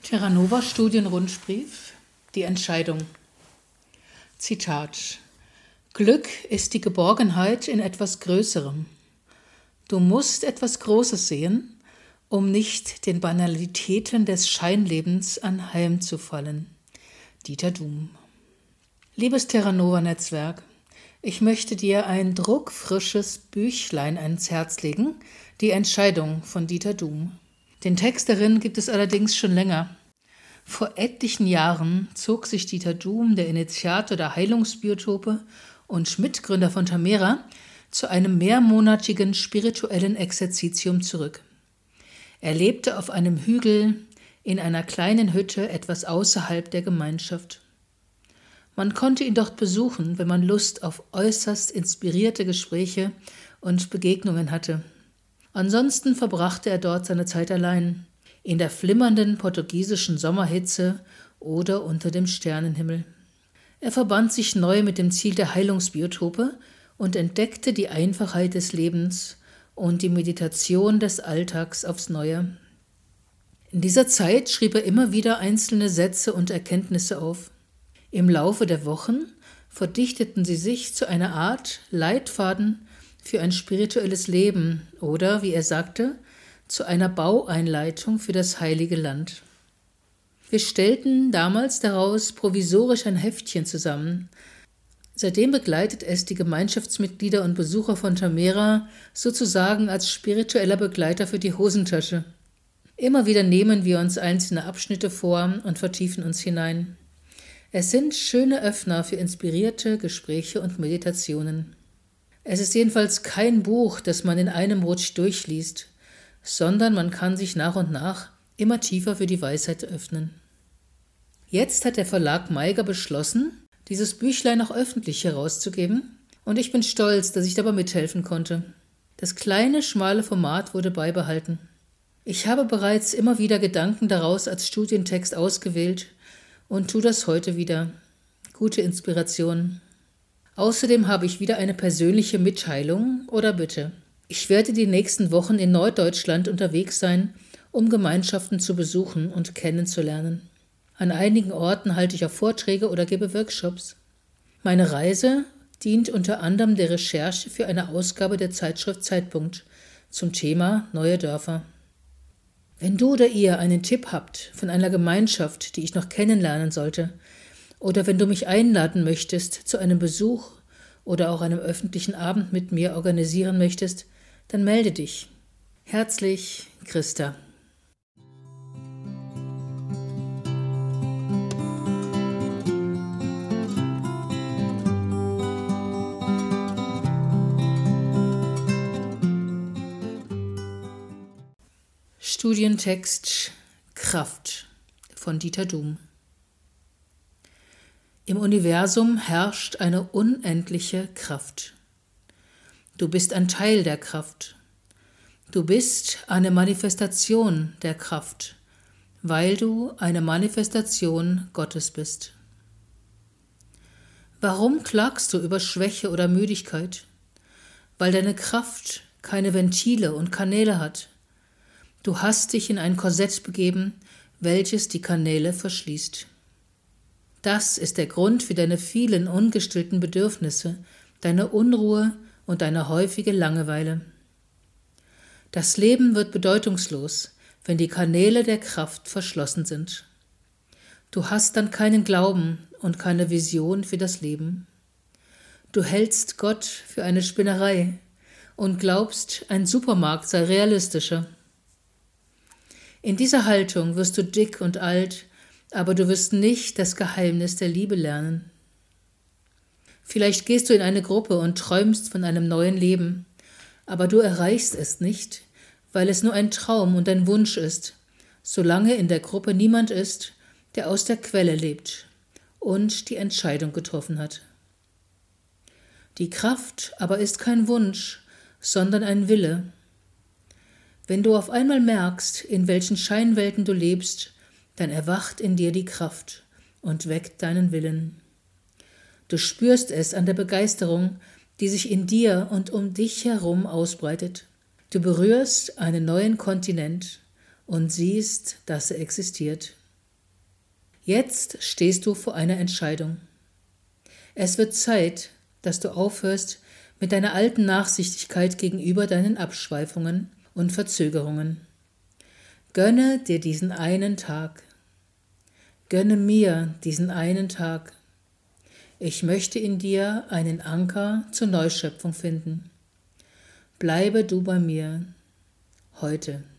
Terra Nova Studienrundbrief, die Entscheidung. Zitat: Glück ist die Geborgenheit in etwas Größerem. Du musst etwas Großes sehen, um nicht den Banalitäten des Scheinlebens anheimzufallen. Dieter Duhm. Liebes Terra Nova Netzwerk, ich möchte dir ein druckfrisches Büchlein ans Herz legen, Die Entscheidung von Dieter Duhm. Den Text darin gibt es allerdings schon länger. Vor etlichen Jahren zog sich Dieter Duhm, der Initiator der Heilungsbiotope und Mitgründer von Tamera, zu einem mehrmonatigen spirituellen Exerzitium zurück. Er lebte auf einem Hügel in einer kleinen Hütte etwas außerhalb der Gemeinschaft. Man konnte ihn dort besuchen, wenn man Lust auf äußerst inspirierte Gespräche und Begegnungen hatte. Ansonsten verbrachte er dort seine Zeit allein, in der flimmernden portugiesischen Sommerhitze oder unter dem Sternenhimmel. Er verband sich neu mit dem Ziel der Heilungsbiotope und entdeckte die Einfachheit des Lebens und die Meditation des Alltags aufs Neue. In dieser Zeit schrieb er immer wieder einzelne Sätze und Erkenntnisse auf. Im Laufe der Wochen verdichteten sie sich zu einer Art Leitfaden für ein spirituelles Leben oder, wie er sagte, zu einer Baueinleitung für das Heilige Land. Wir stellten damals daraus provisorisch ein Heftchen zusammen. Seitdem begleitet es die Gemeinschaftsmitglieder und Besucher von Tamera sozusagen als spiritueller Begleiter für die Hosentasche. Immer wieder nehmen wir uns einzelne Abschnitte vor und vertiefen uns hinein. Es sind schöne Öffner für inspirierte Gespräche und Meditationen. Es ist jedenfalls kein Buch, das man in einem Rutsch durchliest, sondern man kann sich nach und nach immer tiefer für die Weisheit öffnen. Jetzt hat der Verlag Meiger beschlossen, dieses Büchlein auch öffentlich herauszugeben, und ich bin stolz, dass ich dabei mithelfen konnte. Das kleine, schmale Format wurde beibehalten. Ich habe bereits immer wieder Gedanken daraus als Studientext ausgewählt und tue das heute wieder. Gute Inspiration. Außerdem habe ich wieder eine persönliche Mitteilung oder Bitte. Ich werde die nächsten Wochen in Norddeutschland unterwegs sein, um Gemeinschaften zu besuchen und kennenzulernen. An einigen Orten halte ich auch Vorträge oder gebe Workshops. Meine Reise dient unter anderem der Recherche für eine Ausgabe der Zeitschrift Zeitpunkt zum Thema Neue Dörfer. Wenn du oder ihr einen Tipp habt von einer Gemeinschaft, die ich noch kennenlernen sollte, oder wenn du mich einladen möchtest zu einem Besuch oder auch einem öffentlichen Abend mit mir organisieren möchtest, dann melde dich. Herzlich, Christa. Studientext Kraft von Dieter Duhm. Im Universum herrscht eine unendliche Kraft. Du bist ein Teil der Kraft. Du bist eine Manifestation der Kraft, weil du eine Manifestation Gottes bist. Warum klagst du über Schwäche oder Müdigkeit? Weil deine Kraft keine Ventile und Kanäle hat. Du hast dich in ein Korsett begeben, welches die Kanäle verschließt. Das ist der Grund für deine vielen ungestillten Bedürfnisse, deine Unruhe und deine häufige Langeweile. Das Leben wird bedeutungslos, wenn die Kanäle der Kraft verschlossen sind. Du hast dann keinen Glauben und keine Vision für das Leben. Du hältst Gott für eine Spinnerei und glaubst, ein Supermarkt sei realistischer. In dieser Haltung wirst du dick und alt, aber du wirst nicht das Geheimnis der Liebe lernen. Vielleicht gehst du in eine Gruppe und träumst von einem neuen Leben, aber du erreichst es nicht, weil es nur ein Traum und ein Wunsch ist, solange in der Gruppe niemand ist, der aus der Quelle lebt und die Entscheidung getroffen hat. Die Kraft aber ist kein Wunsch, sondern ein Wille. Wenn du auf einmal merkst, in welchen Scheinwelten du lebst, dann erwacht in dir die Kraft und weckt deinen Willen. Du spürst es an der Begeisterung, die sich in dir und um dich herum ausbreitet. Du berührst einen neuen Kontinent und siehst, dass er existiert. Jetzt stehst du vor einer Entscheidung. Es wird Zeit, dass du aufhörst mit deiner alten Nachsichtigkeit gegenüber deinen Abschweifungen und Verzögerungen. Gönne dir diesen einen Tag. Gönne mir diesen einen Tag. Ich möchte in dir einen Anker zur Neuschöpfung finden. Bleibe du bei mir heute.